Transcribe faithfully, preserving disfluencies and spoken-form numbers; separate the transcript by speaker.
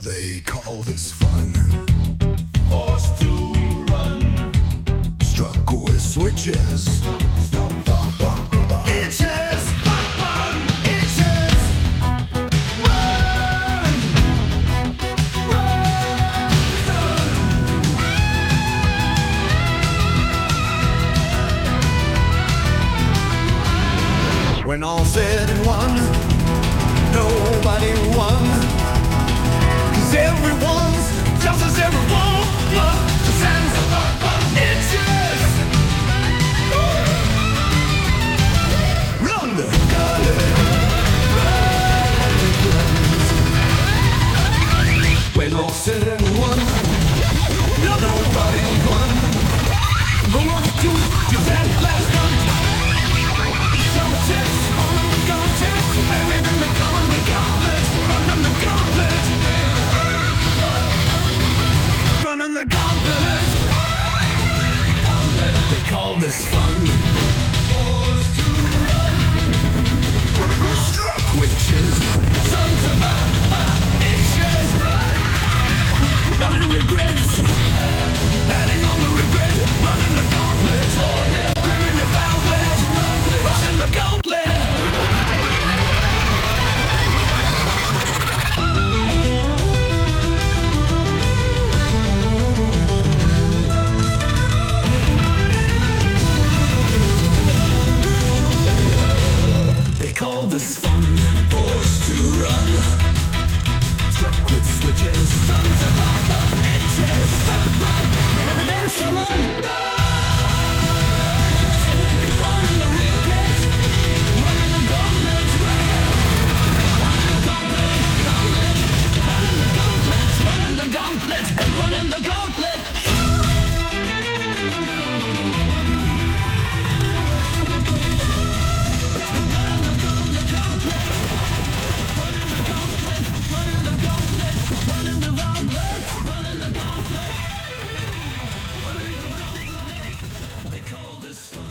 Speaker 1: They call this fun.
Speaker 2: Forced to run.
Speaker 1: Struck with switches.
Speaker 2: Itches. Fun. Itches. Run. Run.
Speaker 1: When all said and won, nobody won. Cause everyone's just as everyone. The sense of fun itches. Run the when all said and won, no, nobody won. Go on to your that last gun. Some tips on the gun tips. And then the gun, the gauntlet. Running the gauntlet. Running the gauntlet. They call this fun. Forced to run. Struck witches. Sons of a itches. Running regrets. Adding on the regret. Running the gauntlet. Running the gauntlet. Running the gauntlet. They call this fun. Forced to run. Struck with switches. Sons of a itches. There's someone. Running the regret. Running the gauntlet. Running the gauntlet. And running the gauntlet. They call this fun.